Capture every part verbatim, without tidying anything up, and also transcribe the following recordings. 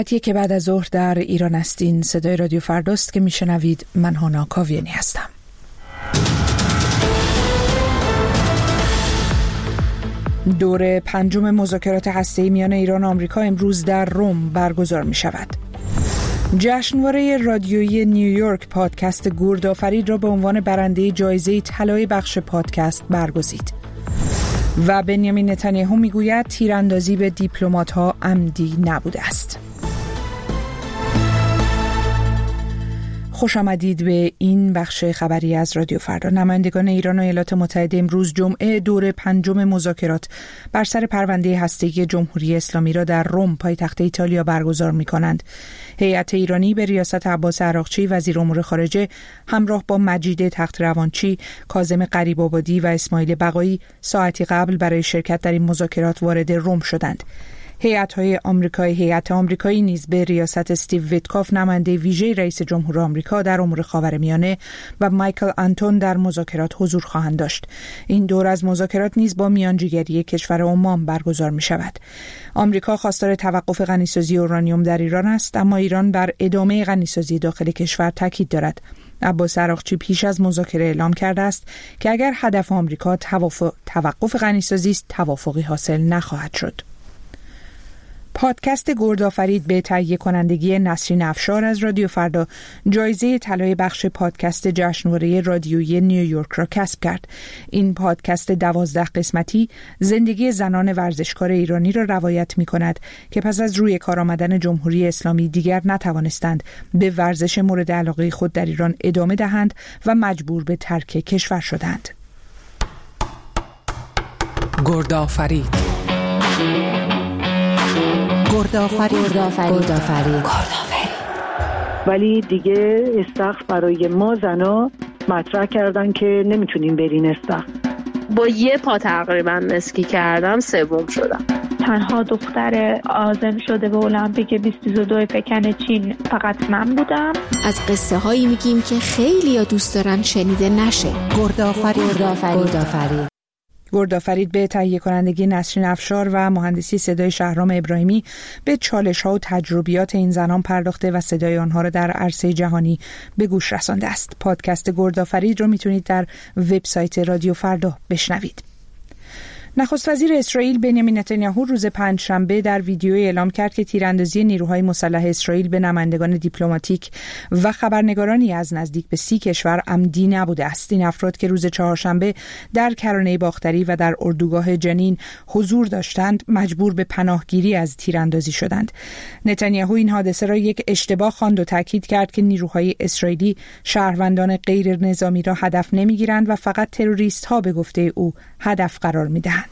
که بعد از ظهر در ایران هستین. صدای رادیو فرداست که میشنوید. من هانا کاویانی هستم. دور پنجم مذاکرات هسته‌ای میان ایران و آمریکا امروز در روم برگزار می شود. جشنواره رادیویی نیویورک پادکست گردآفرید را به عنوان برنده جایزه طلای بخش پادکست برگزید. و بنیامین نتانیاهو میگوید تیراندازی به دیپلمات‌ها عمدی نبوده است. خوش آمدید به این بخش خبری از رادیو فردا. نمایندگان ایران و ایالات متحده امروز جمعه دور پنجم مذاکرات بر سر پرونده هسته‌ای جمهوری اسلامی را در روم پایتخت ایتالیا برگزار می‌کنند. هیئت ایرانی به ریاست عباس عراقچی وزیر امور خارجه همراه با مجید تخت‌روانچی، کاظم غریب‌آبادی و اسماعیل بقایی ساعتی قبل برای شرکت در این مذاکرات وارد روم شدند. هیئت‌های آمریکایی هیئت آمریکایی نیز به ریاست استیو ویتکاف نماینده ویژه رئیس جمهور آمریکا در امور خاورمیانه و مایکل آنتون در مذاکرات حضور خواهند داشت. این دور از مذاکرات نیز با میانجیگری کشور عمان برگزار می شود. آمریکا خواستار توقف غنیسازی اورانیوم در ایران است، اما ایران بر ادامه غنیسازی داخل کشور تاکید دارد. عباس عراقچی پیش از مذاکره اعلام کرده است که اگر هدف آمریکا توقف غنیسازی است، توافقی حاصل نخواهد شد. پادکست گردآفرید به تهیه کنندگی نسرین افشار از رادیو فردا جایزه طلای بخش پادکست جشنواره رادیویی نیویورک را کسب کرد. این پادکست دوازده قسمتی زندگی زنان ورزشکار ایرانی را روایت می کند که پس از روی کار آمدن جمهوری اسلامی دیگر نتوانستند به ورزش مورد علاقه خود در ایران ادامه دهند و مجبور به ترک کشور شدند. گردآفرید گردآفرید گردآفرید ولی دیگه استخر برای ما زنا مطرح کردن که نمیتونیم برین استخر. با یه پا تقریبا مسکی کردم سوم شدم. تنها دختر عازم شده به المپیک بیست بیست و دو پکن چین فقط من بودم. از قصه هایی میگیم که خیلی ها دوست دارن شنیده نشه. گردآفرید گردآفرید گردآفرید به تهیه کنندگی نسرین افشار و مهندسی صدای شهرام ابراهیمی به چالش‌ها و تجربیات این زنان پرداخته و صدای آنها را در عرصه جهانی به گوش رسانده است. پادکست گردآفرید را میتونید در وبسایت رادیو فردا بشنوید. نخست وزیر اسرائیل بنیامین نتانیاهو روز پنجشنبه در ویدیویی اعلام کرد که تیراندازی نیروهای مسلح اسرائیل به نمایندگان دیپلماتیک و خبرنگارانی از نزدیک به سی کشور عمدی نبوده است. این افراد که روز چهارشنبه در کرانه باختری و در اردوگاه جنین حضور داشتند مجبور به پناهگیری از تیراندازی شدند. نتانیاهو این حادثه را یک اشتباه خواند و تاکید کرد که نیروهای اسرائیلی شهروندان غیر نظامی را هدف نمیگیرند و فقط تروریست ها به گفته او هدف قرار میدهند.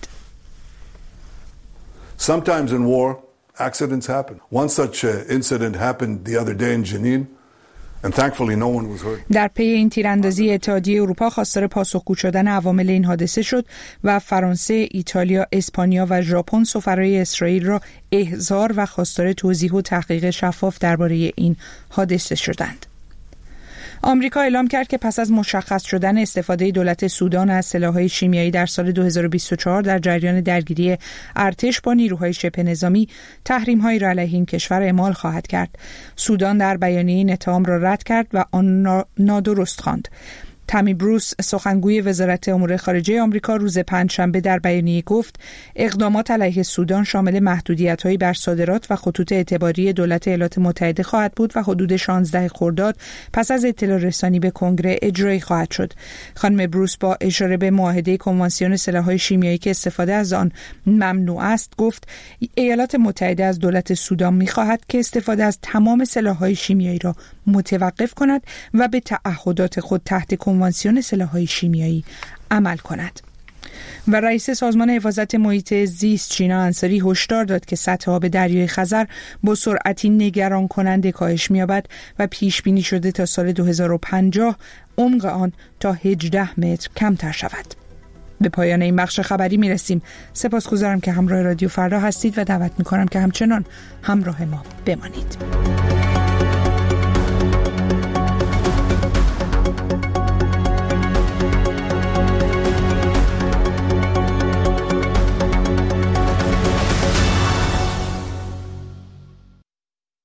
Sometimes in war, accidents happen. One such uh, incident happened the other day in Jenin, and thankfully no one was hurt. در پی این تیراندازی اتحادیه اروپا خواستار پاسخگو شدن عوامل این حادثه شد و فرانسه، ایتالیا، اسپانیا و ژاپن سفرای اسرائیل را احضار و خواستار توضیح و تحقیق شفاف درباره این حادثه شدند. آمریکا اعلام کرد که پس از مشخص شدن استفاده دولت سودان از سلاح‌های شیمیایی در سال دو هزار و بیست و چهار در جریان درگیری ارتش با نیروهای شبه نظامی، تحریم‌هایی را علیه این کشور اعمال خواهد کرد. سودان در بیانیه این اتهام را رد کرد و آن نادرست خواند. تامی بروس سخنگوی وزارت امور خارجه آمریکا روز پنجشنبه در بیانیه گفت اقدامات علیه سودان شامل محدودیت‌های بر صادرات و خطوط اعتباری دولت ایالات متحده خواهد بود و حدود شانزده خرداد پس از اطلاع رسانی به کنگره اجرایی خواهد شد. خانم بروس با اشاره به معاهده کنوانسیون سلاح‌های شیمیایی که استفاده از آن ممنوع است گفت ایالات متحده از دولت سودان می‌خواهد که استفاده از تمام سلاح‌های شیمیایی را متوقف کند و به تعهدات خود تحت کنوانسیون سلاح‌های شیمیایی عمل کند. و رئیس سازمان حفاظت محیط زیست چینا انصاری هشدار داد که سطح آب دریای خزر با سرعتی نگران کننده کاهش می‌یابد و پیش بینی شده تا سال دو هزار و پنجاه عمق آن تا هجده متر کمتر شود. به پایان این بخش خبری میرسیم. سپاسگزارم که همراه رادیو فردا هستید و دعوت می‌کنم که همچنان همراه ما بمانید.